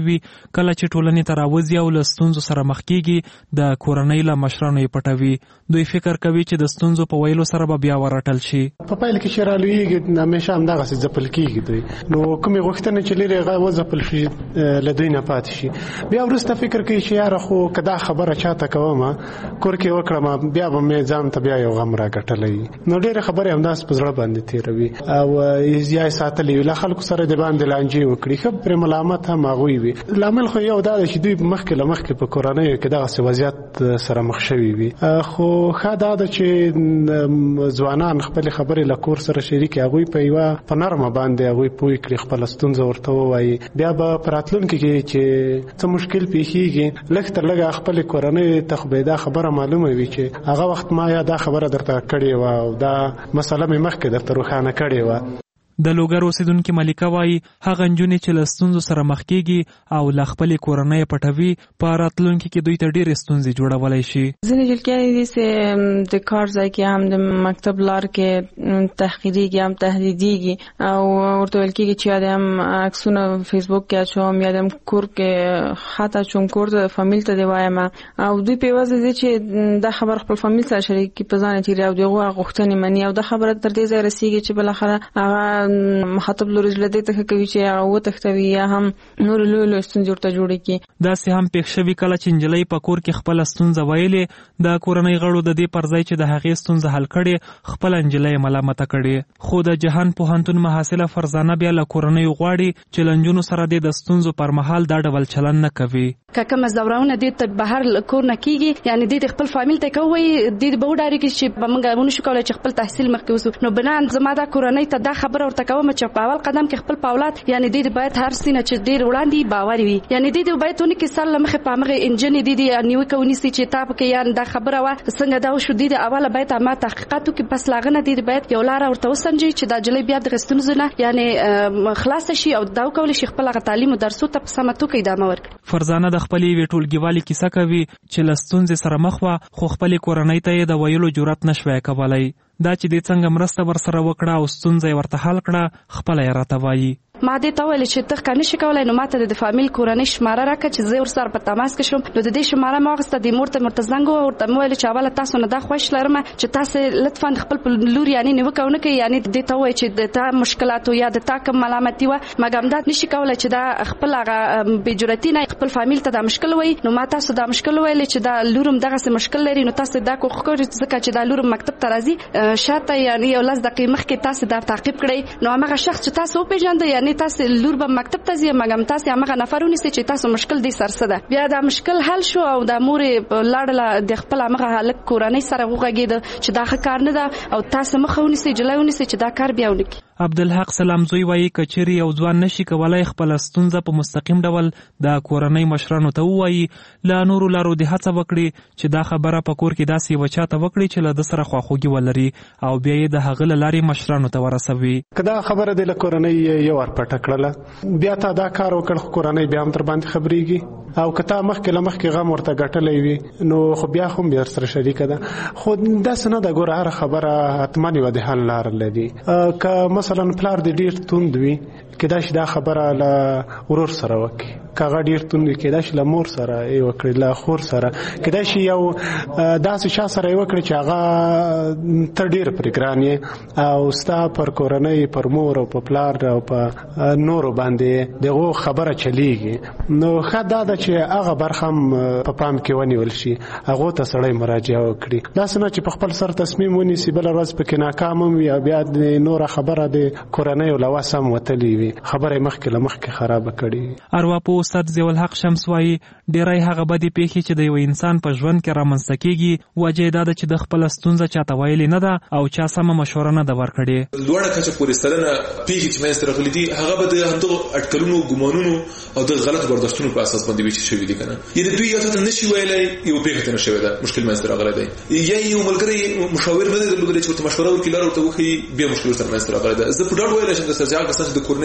وي کله چې ټولنې ته راوځي او له ستونزو سره مخ کیږي د کورنۍ له مشرانو یې پټوي. دوی فکر کوي چې د ستونزو په ویلو سره به بیا ورټل شي. په پایله کې چې رالویږي همیشه همدغسې ځپل کېږي دوی، نو کومې غوښتنې چې لري هغه وځپل شي له دوی نه پاتې شي. بیا وروسته فکر کوي چې یاره خو که دا خبره چاته کوم کور کې وکړم بیا به مې ځان ته بیا یو غم راګټلی. نو ډېرې خبرې همداسې په زړه باندې تېروي او یا یې ساتلې وي له خلکو سره د باندې لانجې وکړي. ښه پرې ملامت هم هغوی وي. لامل خو یو دا ده چې دوی مخکې له مخکې په کورنیو کې دغسې وضعیت سره مخ شوي وي. خو ښه دا ده چې ځوانان خپلې خبرې له کور سره شریکې هغوی په نرمه باندې هغوی پوه کړي، خپله ستونزه ورته ووایي. بیا به په راتلونکي کې چې څه مشکل پیښیږي لږ تر لږه خپلې کورنۍ ته خو به دا خبره معلومه وي چې هغه وخت ما یا دا خبره درته کړې وه او دا مسله مې مخکې درته روښانه کړې وه. د لوګر اوسیدونکي ملکه وایي هغه نجونې چې له ستونزو سره مخ کیږي او له خپلې کورنۍ پټوي په راتلونکي کې دوی ته ډېرې ستونزې جوړولی شي. ځینې جلکیانې دي چې د کار ځای کې هم د مکتب لار کې تحقیریږي هم تهدیدیږي او ورته ویل کېږي چې یا د هم عکسونه فیسبوک کې اچوم یا د هم کور کې خط اچوم کور ته فامیل ته دې وایم او دوی په یوازې دي چې دا خبر خپل فامیل سره شریک کړي په ځان یې تېري او د هغوی غوښتنې مني او دا خبره تر دې ځایه رسېږي چې بالاخره هغه مخاطب لوري له دې ته کوي چې هغه وتښتوي یا هم نور لوی ستونزې ورته جوړې کړي. داسې هم پېښ شوي کله چې نجلۍ په کور کې خپله ستونزه ویلې د کورنۍ غړو د دې پر ځای چې د هغې ستونزه حل کړې خپله نجلۍ ملامته کړې. خو د جهان پوهنتون محصله فرزانه بیا له کورنیو غواړي چې له نجونو سره د ستونزو پر مهال دا ډول چلند نه کوي. که کومه زورونه دې ته بهر کور نه کېږي یعنی دې خپل فامیل ته کوي دې به وډارېږي چې به موږ ونشو کولی چې خپل تحصیل مخکې وسو. نو بنان زما دا کورنۍ ته دا خبره ورته کوم چې په اول قدم کې خپل په اولاد یعنی دې باید هر سینه چې ډېر وړاندې باور وي یعنی دې باید ونه کې سره مخې په مخې انجن دې نیوکه ونیسي چې تا په کې یان دا خبره وا څنګه دا شو دې اوله باید ما تحقیقاتو کې پس لاغنه دې باید یو لار ورته وسنجي چې دا جلې بیا د غستونزونه یعنی خلاص شي او دا کول شي خپل تعلیم او درسو ته په سمه توګه ادامه ورکړي. فرزانه د خپلې ویټولګیوالي کیسه کوي چې له ستونزې سره مخ وه خو خپلې کورنۍ ته یې د ویلو جرأت نشوی کولی. دا چې دې څنګه مرسته ورسره وکړه او ستونزه یې ورته حل کړه خپله یې راته وایي. ما دې ته ویل چې ته که نشي کولی نو ماته د فامیل کورنۍ شماره راکړه چې زه ورسره په تماس کې شم. نو د دې شماره مې واخیسته دې مور ته زنګ ووهه ورته مې ویل چې اوله تاسو نه دا خوښ لرم چې تاسې لطفا خپل په لور یعنې نیوکه ونه کوئ یعنې دې ته ووایي چې د تا مشکلاتو یا د تا کوم ملامتي وه مګر همدا نشي کولی چې دا خپل هغه بېجرأتي نه خپل فامیل ته دا مشکل وایي. نو ما تاسو دا مشکل ویلې چې دا لورم دغسې مشکل لري نو تاسو دا کوښښ کوئ ځکه چې دا لورم مکتب ته راځي شاته یعنې یو 10 دقیقې مخکې تاسو دا تعقیب کړئ نو همغه شخص چې تاسو وپېژنده یعنې تاسو لور به مکتب ته ځي مګم تاسو هغه نفر ونیسئ چې تاسو مشکل دې سر څه ده. بیا دا مشکل حل شو او دا مورې لاړله د خپل هغه هلک کورنۍ سره وغږېده چې دا ښه کار نه ده او تاسو مخه ونیسئ جلۍ ونیسئ چې دا کار بیا ونه کړي. عبدالحق سلامزوی وایي که چیرې یو ځوان نشي کولی خپله ستونزه په مستقیم ډول د کورنۍ مشرانو ته ووایي له نورو لارو دې هڅه وکړي چې دا خبره په کور کې داسې یوه چا ته وکړي چې له ده سره خواخوږي ولري او بیا یې د هغه له لارې مشرانو ته ورسوي. که دا خبره دې له کورنۍ یو ور پټه کړله بیا تا دا کار وکړ خو کورنۍ بیا هم در باندې خبرېږي او که تا مخکې له مخکې غم ورته ګټلی وي نو خو بیا خو بیا سره شریکه ده. خو داسې نه ده ګوره هره خبره حتما یوه د حل لاره لري. که مثلا پلار دې ډېر توند وي کېدای شي دا خبره له ورور سره وکړي، که هغه ډېر توند وي کېدای شي له مور سره یې وکړي، له خور سره کېدای شي یو داسې چا سره یې وکړي چې هغه ته ډېر پرې ګران یې او ستا پر کورنۍ پر مور او په پلار او په نورو باندې د هغو خبره چلیږي. نو ښه دا ده چې هغه برخه هم په پام کې ونیول شي، هغو ته سړی مراجعه وکړي. داسې نه چې په خپل سر تصمیم ونیسي بله ورځ پکې ناکام هم وي او بیا د نوره خبره د کورنۍ له وس هم وتلي وي، خبره یې مخکې له مخکې خرابه کړي. ارواپوه استاد ضیاءالحق شمس وایي ډېری هغه بدې پیښې چې د یو انسان په ژوند کې رامنځته کېږي وجه یې دا ده چې د خپله ستونزه چاته ویلې نه ده او چا سمه مشوره نه ده ورکړې. لوړه کچه پورې سلنه پیښې چې منځته راغلي دي هغه به د همدغو اټکلونو ګمانونو او د غلط برداشتونو په اساس باندې ویشل شوي دي که نه. یعنې دوی یو څه ته نشي ویلی یو پیښه ته نه شوې ده مشکل منځته راغلی دی، یا یو ملګری مشاور نه دی درلودلی چې ورته مشوره وکړي لاره ورته وښیي بیا مشکل ورسره منځته راغلی ده. زه په ډاډ ویلی شم که سرجعل کسان چې د کورنۍ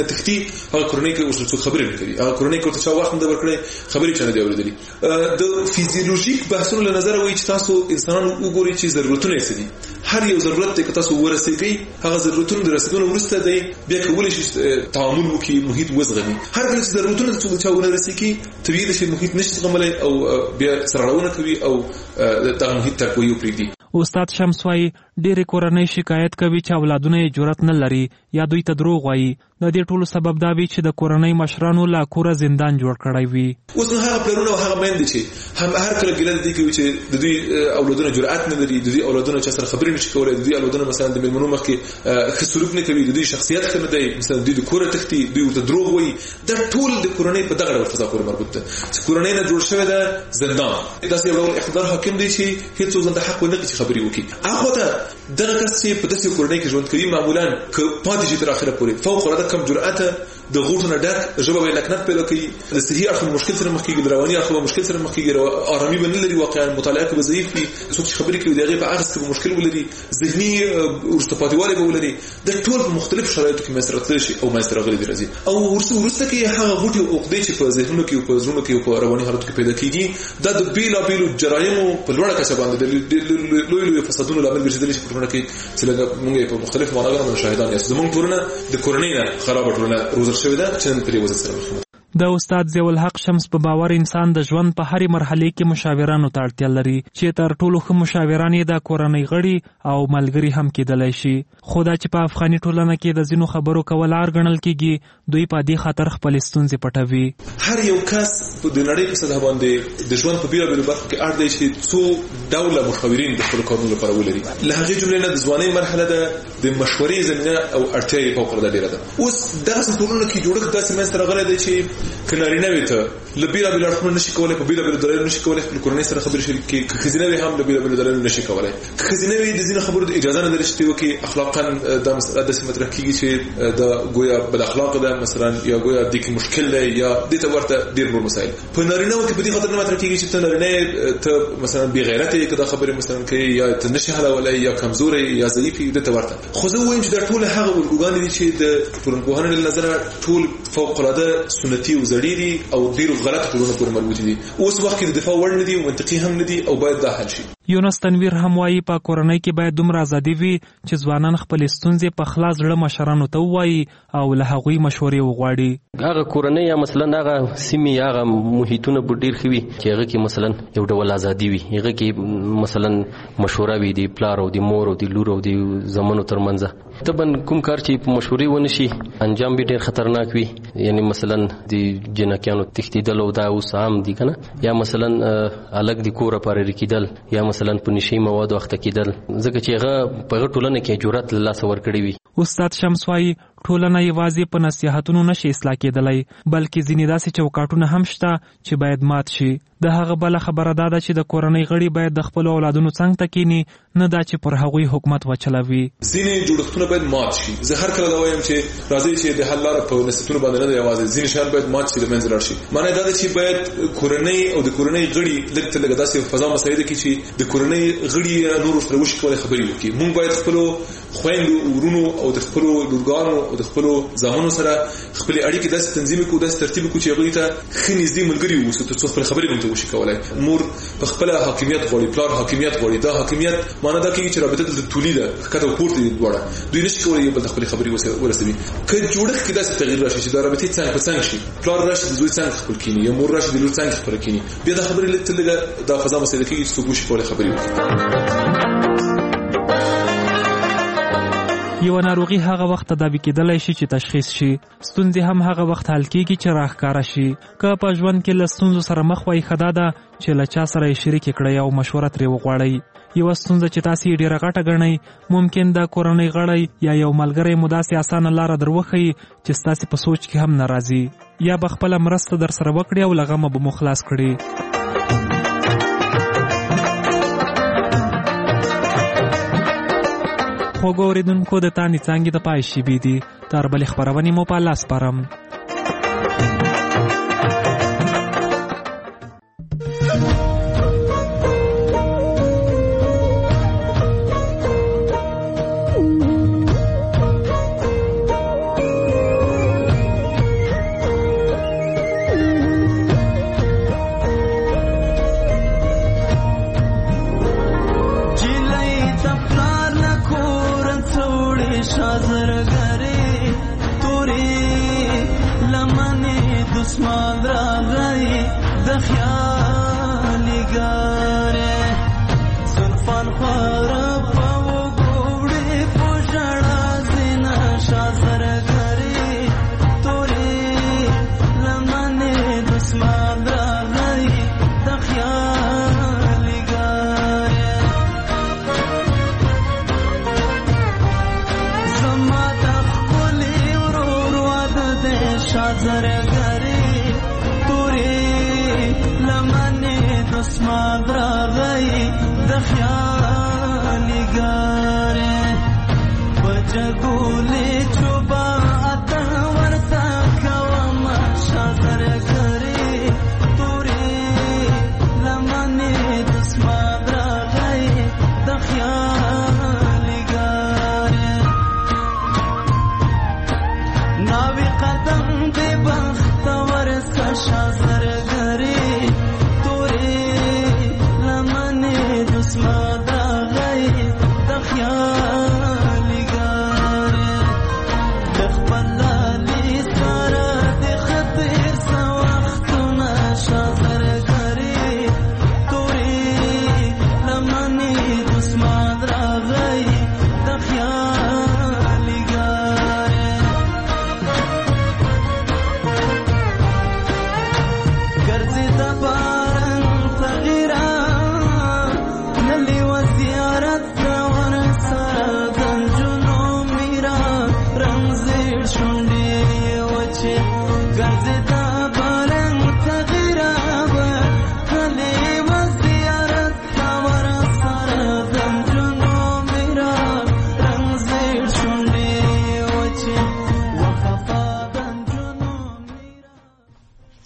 نه تختی هغه کورنۍ کې اوس څه خبرې کوي هغه کورنۍ کې ته وخت نه ورکړي خبرې چنه دی اورېدلې د فزیولوژیک بحثونو له نظر وایي چې تاسو انسانانو وګورئ چې ضرورتونه یې څه دي هر یو ضرورت ته تاسو ورسېږئ هغه ضرورتونه د رسیدو وروسته دی بیا کولای شي تعامل وکړي محیط وزغمي هر کله چې ضرورتونه څه چاونه رسېږي طبیعي شي محیط نشي زغملای او بیا سرغړونه کوي او دغه محیط ته کوي پریږدي استاد شمس وايي ډېرې کورنۍ شکایت کوي چې اولادونه یې جرأت نه لري یا دوی ته دروغ وایي د دې ټولو سبب دا وي چې د کورنۍ مشرانو لا کوره زندان جوړ کړی وي اوس هغه پلرونه او هغه میندې چې هم هر کله ګیله دي کوي چې د دوی اولادونه جرأت نه لري د دوی اولادونه چې سره خبرې نشي کولای د دوی اولادونه مثلا د میلمنو مخ کې ښه سلوک نه کوي د دوی شخصیت ښه نه دی مثلا دوی د کوره تختی دوی ورته دروغ وایي دا ټول د کورنۍ په دغه ډول فضا پورې مربوط ده چې کورنۍ نه جوړ شوی ده زندان داسې یو ډول اقتدار حاکم دی چې هیڅوک ځان ته حق ونه لري چې خبرې وکړي هغه ته دغه کس چې په داسې کورنۍ کې ژوند کوي معمولا که پاتې شي تر اخره پورې فوق العاده کم جرأت د غوټونه ډک ژبه به لکنت پیدا کوي د صحي اړخ مشکل سره مخ کېږي د رواني اړخ مشکل سره مخ کېږي آرامي به نه لري واقعا مطالعه کې به ضعیف وي څوک چې خبرې کوي دغه په اخذ کې مشکل ولري ذهني ورسته پاتېوالی به ولري د ټول په مختلف شرایطو کې مسره تل شي او مسره غلي راځي او ورسته کې هغه غوټي او عقدې چې په ذهنونو کې او په زړونو کې او په رواني حالت کې پیدا کېږي دا د بیلابیلو جرایمو په لوړه کچه باندې د لوی فسادونو لامل ګرځېدلی شي په ټولنه کې چې لږ موږ په مختلفو معناګانو شاهدان یاست زموږ ټولنه د کورنۍ نه خرابه ټولنه روزل شوې ده چې نن پرې وضع سره مخ ده د استاد ضیاء الحق شمس په باور انسان د ژوند په هرې مرحله کې مشاورانو ته اړتیا لري چې تر ټولو ښه مشاوران یې د کورنۍ غړي او ملګري هم کېدلی شي خو دا چې په افغاني ټولنه کې د ځینو خبرو کول عار ګڼل کېږي دوی په دې خاطر خپلې ستونزې پټوي هر یو کس د نړۍ په سطح باندې د ژوند په بیلابیلو برخو کې اړ دی چې څو ډوله مشاورین د خپلو کارونو لپاره ولري له هغې جملې نه د ځوانۍ مرحله ده د مشورې زمینه او اړتیا یې فوق العاده ډېره ده اوس دغسې ټولنو کې جوړښت داسې منځته راغلی دی چې که نارینه وي ته له بېلابېلو اړخونو نشي کولی په بېلابېلو دلایلو نشي کولی خپل کورنۍ سره خبرې شریک کړي که ښځینه وي هم له بېلابېلو دلایلو نشي کولی که ښځینه وي د ځینو خبرو د اجازه نه لري چې ته وکړي اخلاقا دا مسله داسې مطرح کېږي چې دا ګویا بد اخلاقه ده مثلا یا ګویا دې کې مشکل دی یا دې ته ورته ډېر نور مسایل په نارینهو کې په دې خاطر نه مطرح کېږي چې ته نارینه ته مثلا بېغیرته یې که دا خبرې مثلا کوي یا ته نشي حلولی یا کمزوری یا ضعیف یې دې ته ورته خو زه وایم چې دا ټول هغه الګوګانې دي چې د ټولنپوهنې له نظره ټول فوق العاده سنتي او زړې دي او ډېرو غلط کړنو پورې مربوط دي اوس وخت کې د دفاع وړ نه دي او منطقي هم نه دي او باید دا حل شي یونس تنویر هم وایي په کورنۍ کې باید دومره ازادي وي چې ځوانان خپلې ستونزې په خلاص زړه مشرانو ته ووایي او له هغوی مشورې وغواړي هغه کورنۍ یا مثلا هغه سیمې هغه محیطونه به ډېر ښه وي چې هغه کې مثلا یو ډول ازادي وي هغه کې مثلا مشوره وي د پلار او د مور او د لور او د زامنو ترمنځ طبعا کوم کار چې په مشورې ونه شي انجام به ډېر خطرناک وي یعنی مثلا د جنکیانو تښتېدل او دا اوس عام دي که نه یا مثلا الګ د کوره پارېرې کېدل یا مثلا په نشي موادو اخته کېدل ځکه چې هغه په هغه ټولنه کې جرأت له لاسه ورکړی وي استاد شمس وايي ټولنه یوازې په نصیحتونو نشي اصلاح کېدلی بلکې ځینې داسې چوکاټونه هم شته چې باید مات شي د هغه بله خبره دا ده چې د کورنۍ غړي باید د خپلو اولادونو څنګ ته کینی نه دا چې پر هغوی حکومت وچلوي ځینې جوړښتونه باید مات شي زه هر کله دا وایم چې راځئ چې د حل لاره په نصیحتونو باندې نه ده یوازې ځینې شیان باید مات شي د منځه لاړ شي معنی دا ده چې باید کورنۍ او د کورنۍ غړي لږ تر لږه داسې فضا مساعده کړي چې د کورنۍ غړي نورو سره وشي کولی خبرې وکړي موږ باید خپلو خویندو ورونو او د خپلو لورګانو او د خپلو زامنو سره خپلې اړیکې داسې تنظیم کړو داسې ترتیب کړو چې هغوی ته ښه نږدې ملګري واوسو تر څو خپلې خبرې موږ ته وشي کولی مور په خپله حاکمیت غواړي پلار حاکمیت غواړي دا حاکمیت معنی دا کېږي چې رابطه دلته طولي ده ښکته او پورته دي دواړه دوی نشي کولی یو بل ته خپلې خبرې ورسوي که جوړښت کې داسې تغییر راشي چې دا رابطې څنګ په څنګ شي پلار راشي د زوی څنګ خپل کیني یا مور راشي د لور څنګ خپل کیني بیا دا خبرې لږ تر لږه دا فضا مساعده کېږي چې څوک وشي کولی خبرې وکړي یو ناروغي هغه وخت تداوي کېدلی شي چې تشخیص شي ستونزې هم هغه وخت حل کېږي چې راښکاره شي که په ژوند کې له ستونزو سره مخ وئ ښه دا ده چې له چا سره یې شریکې کړئ او مشوره ترې وغواړئ یوه ستونزه چې تاسې یې ډېره غټه ګڼئ ممکن د کورنۍ غړی یا یو ملګری مو داسې اسانه لاره در وښیي چې ستاسې په سوچ کې هم نه راځي یا به خپله مرسته در سره وکړي او له غمه به مو خلاص کړي خوږو اورېدونکو د تانې څانګې د پای شیبې دي تر بلې خپرونې مو په الله سپارم خیالي ګاره زلفان خواره په وګوړې په ژړا زینا شازر ګرې تورې لمنې دسمان راغی د خیالي ګاره زما د ښکلي ورور واده دی شازر ګرې تورې لمنې دسمان راغی د خیال